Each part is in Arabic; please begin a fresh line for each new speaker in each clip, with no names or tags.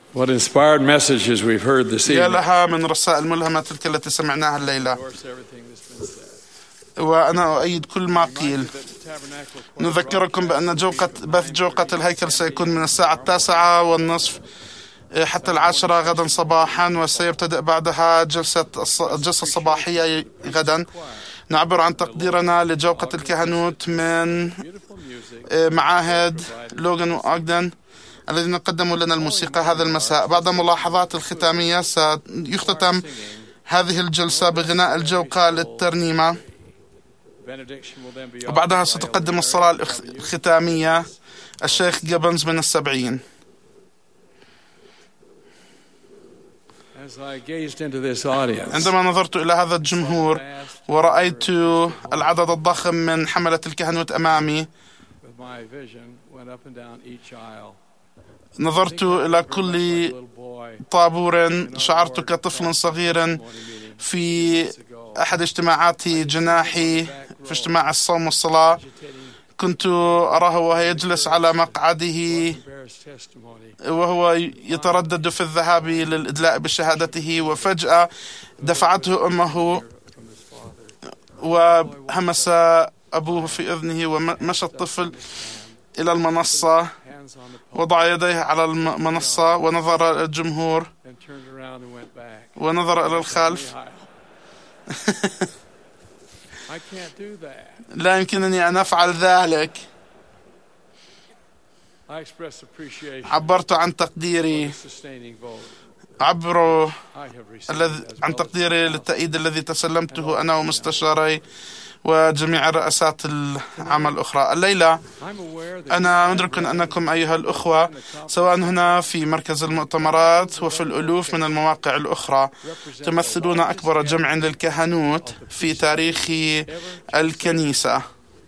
What inspired messages we've heard this
يا
evening.
لها من رسائل ملهمة تلك التي سمعناها الليلة، وأنا أؤيد كل ما قيل. نذكركم بأن بث جوقة الهيكل سيكون من الساعة 9:30 حتى 10 غدا صباحا، وسيبتدأ بعدها الجلسة الصباحية غدا. نعبر عن تقديرنا لجوقة الكهنوت من معاهد لوغان وأغدن الذين قدموا لنا الموسيقى هذا المساء. بعد ملاحظات الختامية سيختتم هذه الجلسة بغناء الجوقة للترنيمة، وبعدها ستقدم الصلاة الختامية الشيخ جيبنز من السبعين. عندما نظرت إلى هذا الجمهور ورأيت العدد الضخم من حملة الكهنوت أمامي، نظرت إلى كل طابور. شعرت كطفل صغير في أحد اجتماعات جناحي في اجتماع الصوم والصلاة. كنت أراه وهو يجلس على مقعده وهو يتردد في الذهاب للإدلاء بشهادته، وفجأة دفعته أمه وهمس أبوه في أذنه، ومشى الطفل إلى المنصة، وضع يديه على المنصة ونظر إلى الجمهور ونظر إلى الخلف. لا يمكنني أن أفعل ذلك. عبرت عن تقديري عن تقديري للتأييد الذي تسلمته أنا ومستشاري وجميع رؤسات العمل الأخرى. الليلة أنا مدرك أنكم أيها الأخوة سواء هنا في مركز المؤتمرات وفي الألوف من المواقع الأخرى تمثلون أكبر جمع للكهنوت في تاريخ الكنيسة.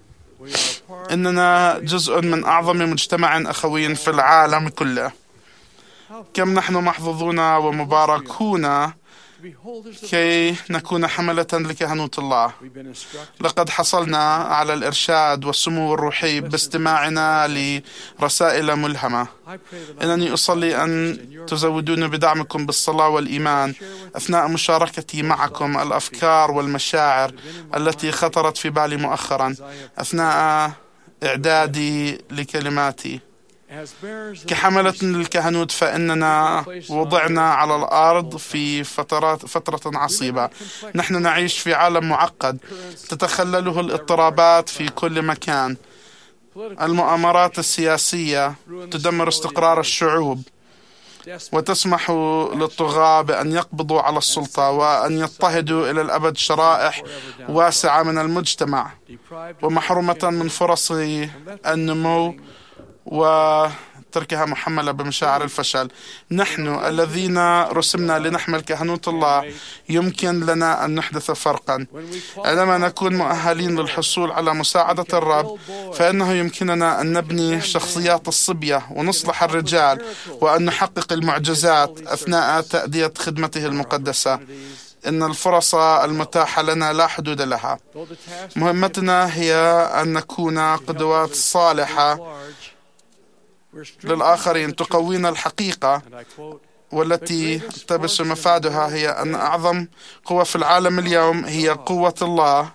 إننا جزء من أعظم مجتمع أخوي في العالم كله. كم نحن محظوظون ومباركون كي نكون حملة لكهنوت الله. لقد حصلنا على الإرشاد والسمو الروحي باستماعنا لرسائل ملهمة. إنني أصلي أن تزودون بدعمكم بالصلاة والإيمان أثناء مشاركتي معكم الأفكار والمشاعر التي خطرت في بالي مؤخرا أثناء إعدادي لكلماتي. كحملة للكهنوت فإننا وضعنا على الأرض في فترة عصيبة. نحن نعيش في عالم معقد تتخلله الاضطرابات في كل مكان. المؤامرات السياسية تدمر استقرار الشعوب وتسمح للطغاة بأن يقبضوا على السلطة وأن يضطهدوا إلى الأبد شرائح واسعة من المجتمع، ومحرومة من فرص النمو وتركها محملة بمشاعر الفشل. نحن الذين رسمنا لنحمل كهنوت الله يمكن لنا أن نحدث فرقا. عندما نكون مؤهلين للحصول على مساعدة الرب فإنه يمكننا أن نبني شخصيات الصبية ونصلح الرجال وأن نحقق المعجزات أثناء تأدية خدمته المقدسة. إن الفرص المتاحة لنا لا حدود لها. مهمتنا هي أن نكون قدوات صالحة للآخرين تقوينا الحقيقة، والتي تبث مفادها هي أن أعظم قوة في العالم اليوم هي قوة الله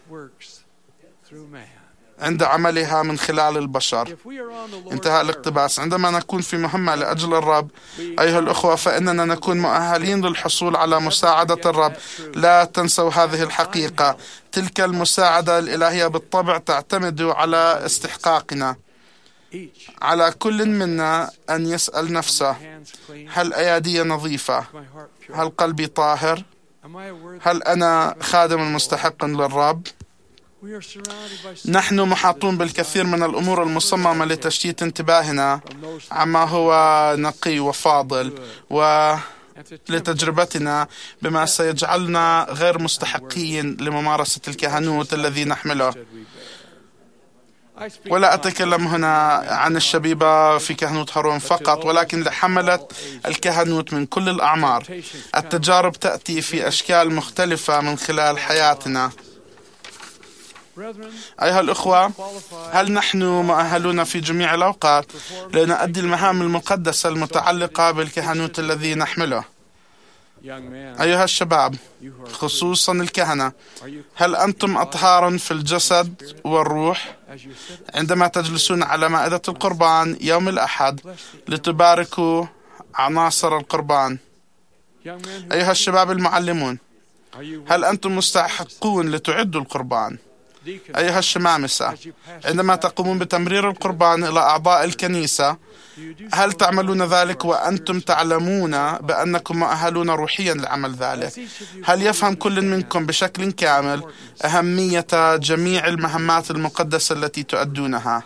عند عملها من خلال البشر. انتهى الاقتباس. عندما نكون في مهمة لأجل الرب أيها الأخوة فإننا نكون مؤهلين للحصول على مساعدة الرب. لا تنسوا هذه الحقيقة. تلك المساعدة الإلهية بالطبع تعتمد على استحقاقنا. على كل منا أن يسأل نفسه: هل أيادي نظيفة؟ هل قلبي طاهر؟ هل أنا خادم مستحق للرب؟ نحن محاطون بالكثير من الأمور المصممة لتشتيت انتباهنا عما هو نقي وفاضل، ولتجربتنا بما سيجعلنا غير مستحقين لممارسة الكهنوت الذي نحمله. ولا أتكلم هنا عن الشبيبة في كهنوت هارون فقط، ولكن لحملة الكهنوت من كل الأعمار. التجارب تأتي في أشكال مختلفة من خلال حياتنا. أيها الأخوة، هل نحن مؤهلون في جميع الأوقات لنؤدي المهام المقدسة المتعلقة بالكهنوت الذي نحمله؟ أيها الشباب، خصوصا الكهنة، هل أنتم أطهار في الجسد والروح عندما تجلسون على مائدة القربان يوم الأحد لتباركوا عناصر القربان؟ أيها الشباب المعلمون، هل أنتم مستحقون لتعدوا القربان؟ أيها الشمامسة، عندما تقومون بتمرير القربان إلى أعضاء الكنيسة، هل تعملون ذلك وأنتم تعلمون بأنكم مؤهلون روحيا لعمل ذلك؟ هل يفهم كل منكم بشكل كامل أهمية جميع المهمات المقدسة التي تؤدونها؟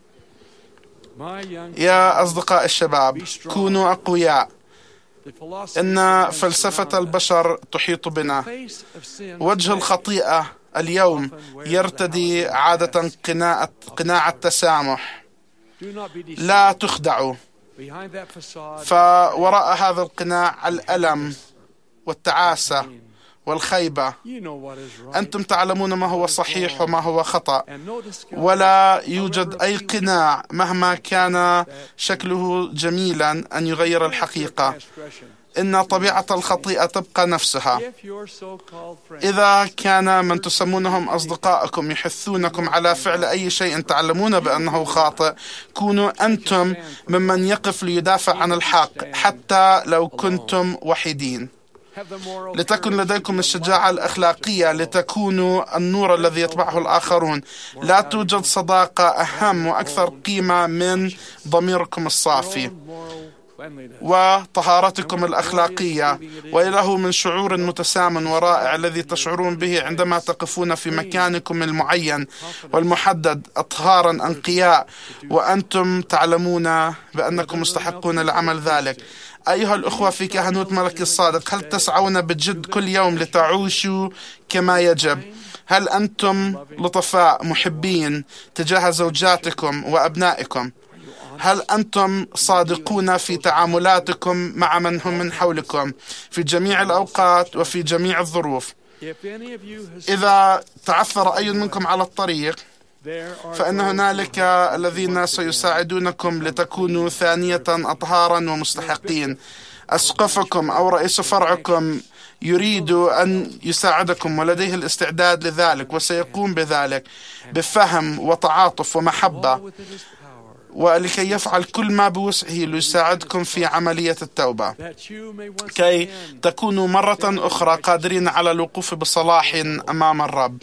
يا أصدقاء الشباب، كونوا أقوياء. إن فلسفة البشر تحيط بنا. وجه الخطيئة اليوم يرتدي عادة قناع التسامح. لا تخدعوا، فوراء هذا القناع الألم والتعاسة والخيبة. أنتم تعلمون ما هو صحيح وما هو خطأ، ولا يوجد أي قناع مهما كان شكله جميلا أن يغير الحقيقة. إن طبيعة الخطيئة تبقى نفسها. إذا كان من تسمونهم أصدقائكم يحثونكم على فعل أي شيء تعلمون بأنه خاطئ، كونوا أنتم ممن يقف ليدافع عن الحق حتى لو كنتم وحيدين. لتكن لديكم الشجاعة الأخلاقية لتكونوا النور الذي يتبعه الآخرون. لا توجد صداقة أهم وأكثر قيمة من ضميركم الصافي وطهارتكم الأخلاقية، وإله من شعور متسام ورائع الذي تشعرون به عندما تقفون في مكانكم المعين والمحدد أطهارا أنقياء، وأنتم تعلمون بأنكم مستحقون لعمل ذلك. أيها الأخوة في كهنوت ملك الصادق، هل تسعون بجد كل يوم لتعيشوا كما يجب؟ هل أنتم لطفاء محبين تجاه زوجاتكم وأبنائكم؟ هل أنتم صادقون في تعاملاتكم مع من هم من حولكم في جميع الأوقات وفي جميع الظروف؟ إذا تعثر أي منكم على الطريق، فإن هنالك الذين سيساعدونكم لتكونوا ثانية أطهارا ومستحقين. أسقفكم أو رئيس فرعكم يريد أن يساعدكم ولديه الاستعداد لذلك، وسيقوم بذلك بفهم وتعاطف ومحبة، ولكي يفعل كل ما بوسعه ليساعدكم في عملية التوبة، كي تكونوا مرة أخرى قادرين على الوقوف بصلاح أمام الرب.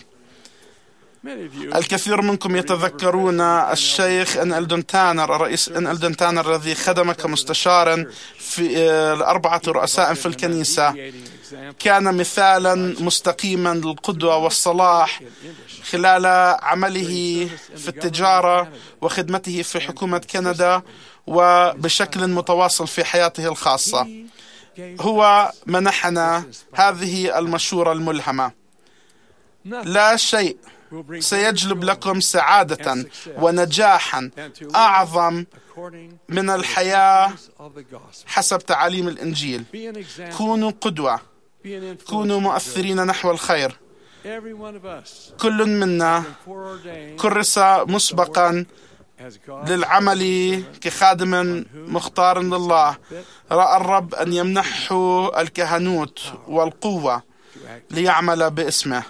الكثير منكم يتذكرون الشيخ إن إلدن تانر، الرئيس إن إلدن تانر الذي خدم كمستشارا في 4 رؤساء في الكنيسة. كان مثالا مستقيما للقدوة والصلاح خلال عمله في التجارة وخدمته في حكومة كندا، وبشكل متواصل في حياته الخاصة. هو منحنا هذه المشورة الملهمة: لا شيء سيجلب لكم سعادة ونجاحا أعظم من الحياة حسب تعاليم الإنجيل. كونوا قدوة، كونوا مؤثرين نحو الخير. كل منا كرس مسبقا للعمل كخادم مختار لله. رأى الرب أن يمنحه الكهنوت والقوة ليعمل باسمه.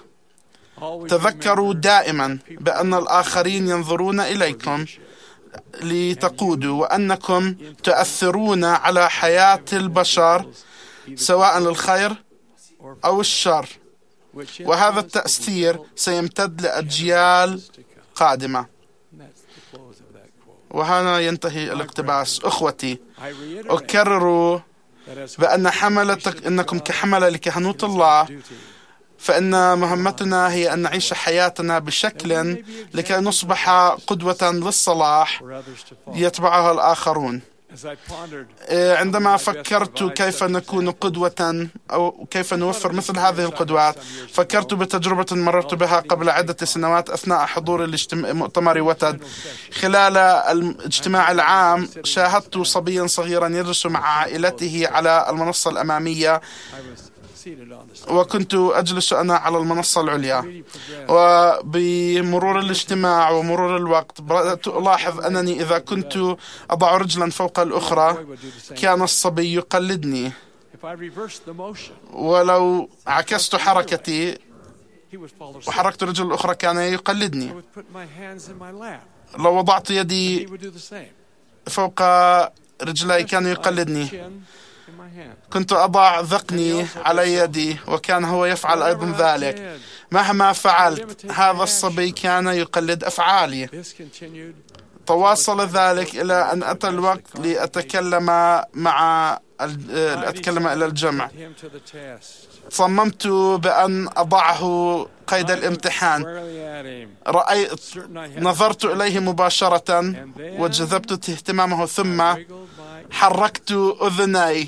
تذكروا دائما بأن الآخرين ينظرون إليكم لتقودوا، وأنكم تؤثرون على حياة البشر سواء للخير أو الشر، وهذا التأثير سيمتد لأجيال قادمة. وهنا ينتهي الاقتباس. أخوتي، أكرر بأن إنكم كحملة لكهنوت الله، فإن مهمتنا هي أن نعيش حياتنا بشكل لكي نصبح قدوة للصلاح يتبعها الآخرون. عندما فكرت كيف نكون قدوة أو كيف نوفر مثل هذه القدوات، فكرت بتجربة مررت بها قبل عدة سنوات أثناء حضور مؤتمر وتد. خلال الاجتماع العام شاهدت صبيا صغيرا يجلس مع عائلته على المنصة الأمامية وكنت أجلس أنا على المنصة العليا. وبمرور الاجتماع ومرور الوقت بدأت ألاحظ أنني إذا كنت أضع رجلا فوق الأخرى كان الصبي يقلدني، ولو عكست حركتي وحركت الرجل الأخرى كان يقلدني. لو وضعت يدي فوق رجلي كان يقلدني. كنت أضع ذقني على يدي وكان هو يفعل أيضا ذلك. مهما فعلت هذا الصبي كان يقلد أفعالي. تواصل ذلك إلى أن أتى الوقت لأتكلم إلى الجمع. صممت بأن أضعه قيد الامتحان. نظرت إليه مباشرة وجذبت اهتمامه، ثم حركت أذني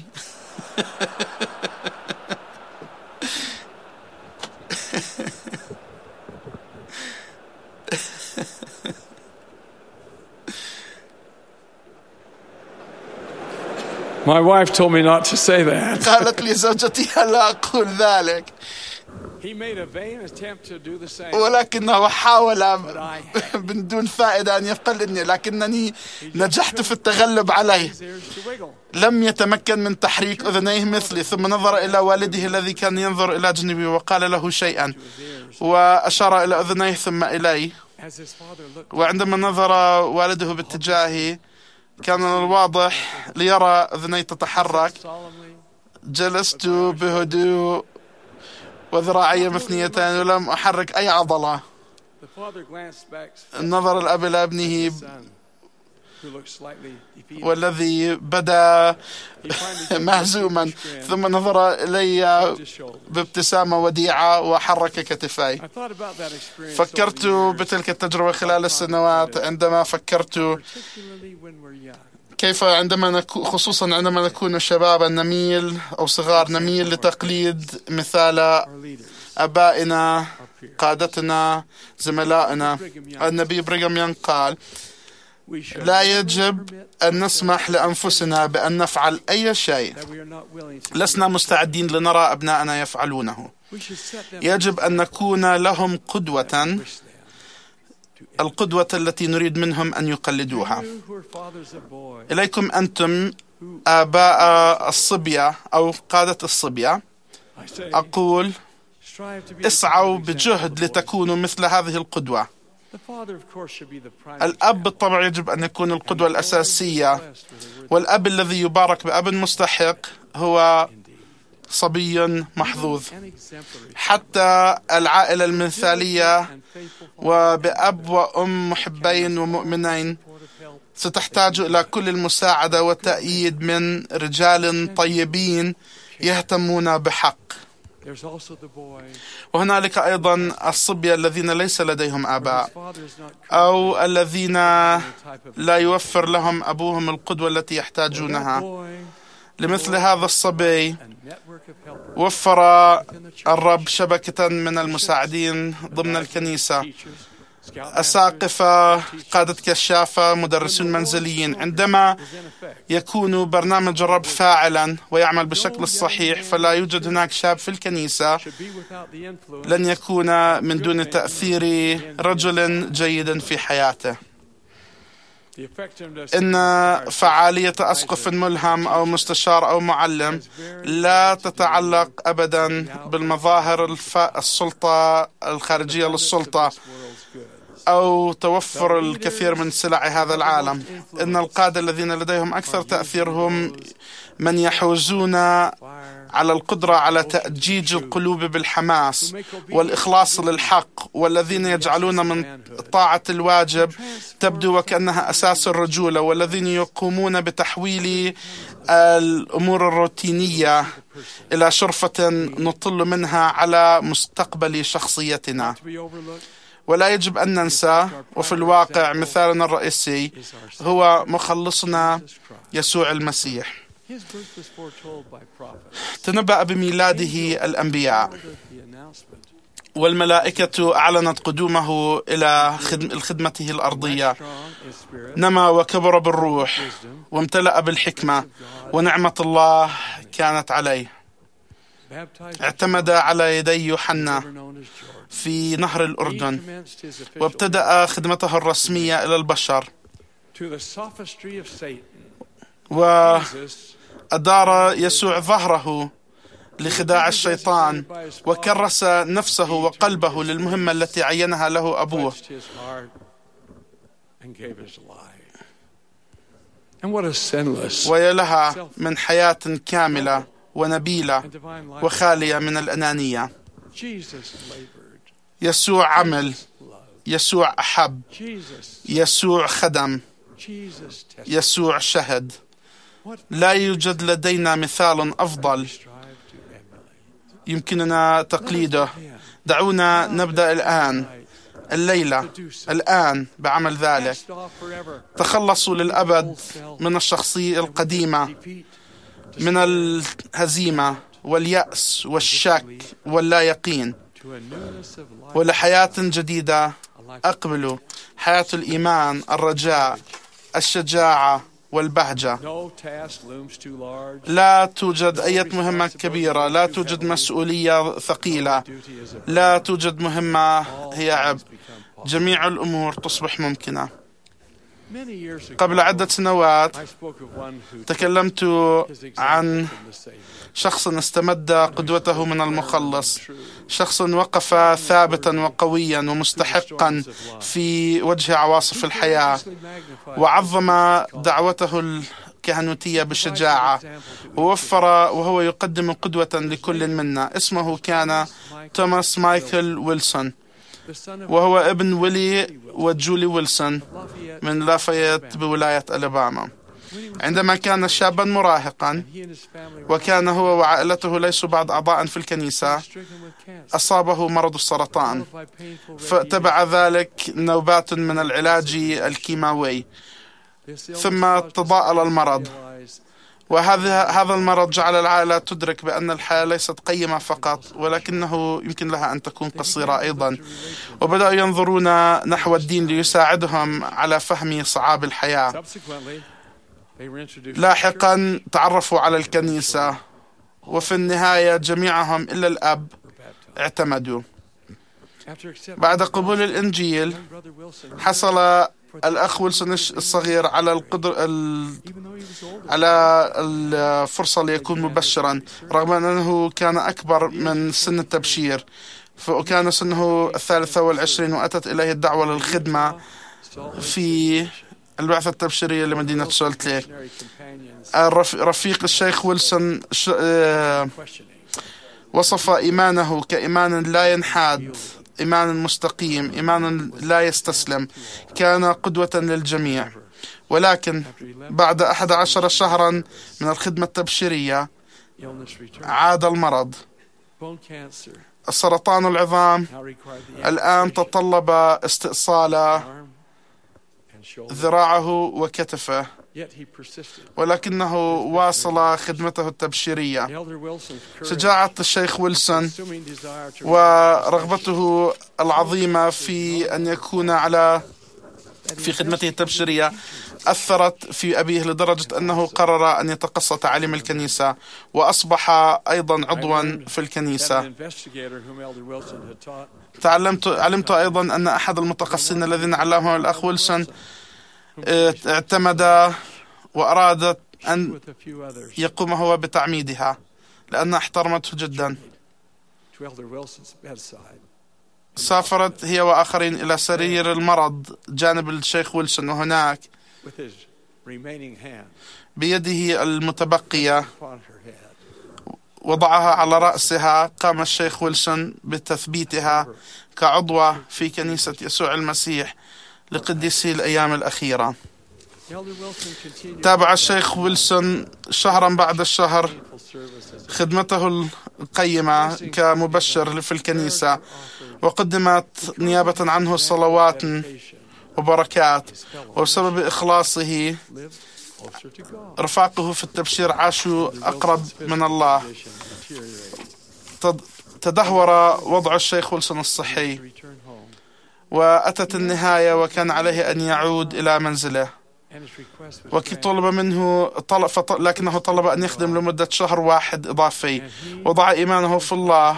My wife told me not to say that.
قالت لي زوجتي ألا أقول ذلك.
He made a vain attempt to do the same.
ولكنه حاول من دون فائدة أن يقلدني، لكنني نجحت في التغلب عليه. لم يتمكن من تحريك أذنيه مثلي. ثم نظر إلى والده الذي كان ينظر إلى جنبي وقال له شيئا، وأشار إلى أذنيه ثم إلي. وعندما نظر والده باتجاهي كان الواضح ليرى أذني تتحرك. جلست بهدوء وذراعي مثنيتان ولم أحرك أي عضلة. نظر الأب إلى ابنه والذي بدا مهزوما، ثم نظر إلي بابتسامة وديعة وحرك كتفي. فكرت بتلك التجربة خلال السنوات، عندما فكرت كيف خصوصا عندما نكون شبابا نميل أو صغار نميل لتقليد مثال أبائنا، قادتنا، زملائنا. النبي بريغام يونغ قال: لا يجب أن نسمح لأنفسنا بأن نفعل أي شيء لسنا مستعدين لنرى أبناءنا يفعلونه. يجب أن نكون لهم قدوة، القدوة التي نريد منهم أن يقلدوها. إليكم أنتم آباء الصبية أو قادة الصبية، أقول: اسعوا بجهد لتكونوا مثل هذه القدوة. الأب بالطبع يجب أن يكون القدوة الأساسية، والأب الذي يبارك بأب مستحق هو صبي محظوظ. حتى العائلة المثالية وبأب وأم محبين ومؤمنين ستحتاج إلى كل المساعدة والتأييد من رجال طيبين يهتمون بحق. وهنالك أيضا الصبية الذين ليس لديهم آباء أو الذين لا يوفر لهم أبوهم القدوة التي يحتاجونها. لمثل هذا الصبي وفر الرب شبكة من المساعدين ضمن الكنيسة، أساقفة، قادة كشافة، مدرسين منزليين. عندما يكون برنامج الرب فاعلا ويعمل بشكل الصحيح، فلا يوجد هناك شاب في الكنيسة لن يكون من دون تأثير رجل جيد في حياته. إن فعالية أسقف ملهم أو مستشار أو معلم لا تتعلق أبدا بالمظاهر السلطة الخارجية للسلطة أو توفر الكثير من سلع هذا العالم. إن القادة الذين لديهم أكثر تأثير هم من يحوزون على القدرة على تأجيج القلوب بالحماس والإخلاص للحق، والذين يجعلون من طاعة الواجب تبدو وكأنها أساس الرجولة، والذين يقومون بتحويل الأمور الروتينية إلى شرفة نطل منها على مستقبل شخصيتنا. ولا يجب أن ننسى، وفي الواقع مثالنا الرئيسي هو مخلصنا يسوع المسيح. تنبأ بميلاده الأنبياء، والملائكة أعلنت قدومه إلى خدمته الأرضية. نما وكبر بالروح وامتلأ بالحكمة، ونعمة الله كانت عليه. اعتمد على يدي يوحنا في نهر الأردن، وابتدأ خدمته الرسمية إلى البشر، وأدار يسوع ظهره لخداع الشيطان، وكرس نفسه وقلبه للمهمة التي عينها له أبوه. ويا لها من حياة كاملة ونبيلة وخالية من الأنانية. يسوع عمل، يسوع أحب، يسوع خدم، يسوع شهد. لا يوجد لدينا مثال أفضل يمكننا تقليده. دعونا نبدأ الآن، الليلة، الآن بعمل ذلك. تخلصوا للأبد من الشخصية القديمة، من الهزيمة واليأس والشك واللا يقين، ولحياة جديدة. أقبلوا حياة الإيمان، الرجاء، الشجاعة والبهجة. لا توجد أي مهمة كبيرة، لا توجد مسؤولية ثقيلة، لا توجد مهمة هي عبء. جميع الأمور تصبح ممكنة. قبل عدة سنوات تكلمت عن شخص استمد قدوته من المخلص، شخص وقف ثابتا وقويا ومستحقا في وجه عواصف الحياة، وعظم دعوته الكهنوتية بشجاعة، وهو يقدم قدوة لكل منا. اسمه كان توماس مايكل ويلسون، وهو ابن ويلي وجولي ويلسون من لافايت بولاية ألاباما. عندما كان شابا مراهقا، وكان هو وعائلته ليسوا بعد أعضاء في الكنيسة، أصابه مرض السرطان، فتبع ذلك نوبات من العلاج الكيماوي، ثم تضاءل المرض. وهذا المرض جعل العائلة تدرك بأن الحياة ليست قيمة فقط، ولكنه يمكن لها أن تكون قصيرة أيضا، وبدأوا ينظرون نحو الدين ليساعدهم على فهم صعاب الحياة. لاحقا تعرفوا على الكنيسة، وفي النهاية جميعهم إلا الأب اعتمدوا. بعد قبول الإنجيل حصل الأخ ويلسون الصغير على الفرصة ليكون مبشرا، رغم أنه كان أكبر من سن التبشير، فكان سنه 23 وأتت إليه الدعوة للخدمة في البعثة التبشيرية لمدينة سولت ليك. رفيق الشيخ ويلسون وصف إيمانه كإيمان لا ينحاد، إيمان مستقيم، إيمان لا يستسلم. كان قدوة للجميع. ولكن بعد 11 شهرا من الخدمة التبشيرية عاد المرض. السرطان العظام الآن تطلب استئصال ذراعه وكتفه، ولكنه واصل خدمته التبشيرية. شجاعة الشيخ ويلسون ورغبته العظيمة في أن يكون في خدمته التبشيرية أثرت في أبيه لدرجة أنه قرر أن يتقصى تعاليم الكنيسة، وأصبح أيضا عضوا في الكنيسة. علمت أيضا أن أحد المتقصين الذين علمهم الأخ ويلسون اعتمد وأراد أن يقوم هو بتعميدها، لأن احترمته جدا. سافرت هي وآخرين إلى سرير المرض جانب الشيخ ويلسون، وهناك بيده المتبقية وضعها على رأسها. قام الشيخ ويلسون بتثبيتها كعضوة في كنيسة يسوع المسيح لقديسي الأيام الأخيرة. تابع الشيخ ويلسون شهرا بعد الشهر خدمته القيمة كمبشر في الكنيسة، وقدمت نيابة عنه صلوات وبركات. وبسبب إخلاصه رفاقه في التبشير عاشوا أقرب من الله. تدهور وضع الشيخ ويلسون الصحي، وأتت النهاية وكان عليه أن يعود إلى منزله. وطلب منه لكنه طلب أن يخدم لمدة شهر واحد إضافي، وضع إيمانه في الله،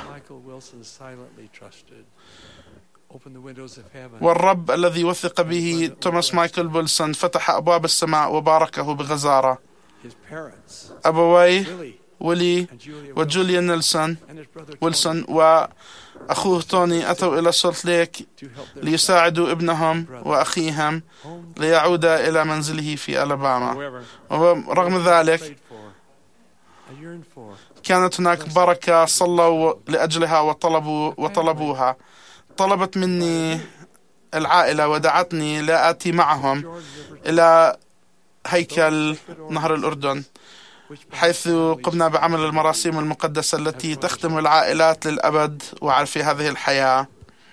والرب الذي وثق به توماس مايكل ويلسون فتح أبواب السماء وباركه بغزارة. أبويه ويلي وجوليا نيلسون ويلسون وأخوه توني أتوا إلى سولت ليك ليساعدوا ابنهم وأخيهم ليعود إلى منزله في ألاباما. ورغم ذلك كانت هناك بركة صلوا لأجلها وطلبوها. طلبت مني العائلة ودعتني لآتي معهم إلى هيكل نهر الأردن، حيث قمنا بعمل المراسيم المقدسة التي تخدم العائلات للأبد وفي هذه الحياة.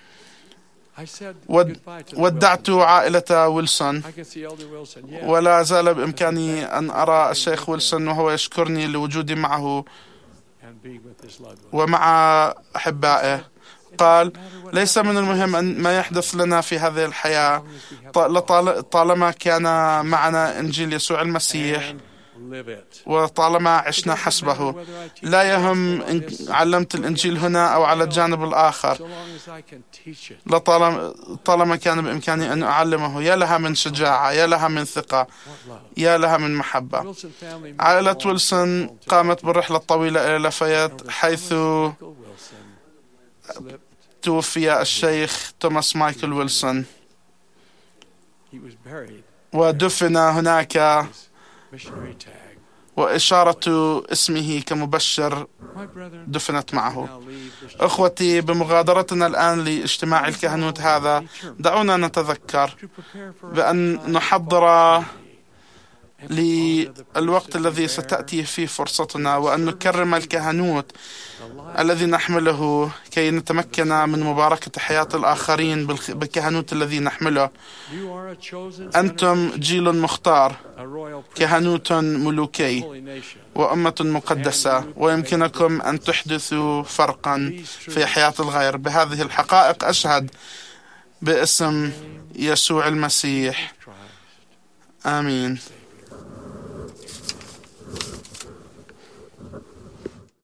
ودعت عائلة ويلسون، ولا زال بإمكاني أن أرى الشيخ ويلسون وهو يشكرني لوجودي معه ومع أحبائه. قال: ليس من المهم أن ما يحدث لنا في هذه الحياة طالما كان معنا إنجيل يسوع المسيح وطالما عشنا حسبه. لا يهم إن علمت الإنجيل هنا أو على الجانب الآخر، طالما كان بإمكاني أن أعلمه. يا لها من شجاعة، يا لها من ثقة، يا لها من محبة. عائلة ويلسون قامت بالرحلة الطويلة إلى لافايت، حيث توفي الشيخ توماس مايكل ويلسون ودفن هناك، وإشارة اسمه كمبشر دفنت معه. أخوتي، بمغادرتنا الآن لاجتماع الكهنوت هذا، دعونا نتذكر بأن نحضر للوقت الذي ستأتي فيه فرصتنا، وأن نكرم الكهنوت الذي نحمله كي نتمكن من مباركة حياة الآخرين بالكهنوت الذي نحمله. أنتم جيل مختار، كهنوت ملوكي وأمة مقدسة، ويمكنكم أن تحدثوا فرقا في حياة الغير. بهذه الحقائق أشهد باسم يسوع المسيح. آمين.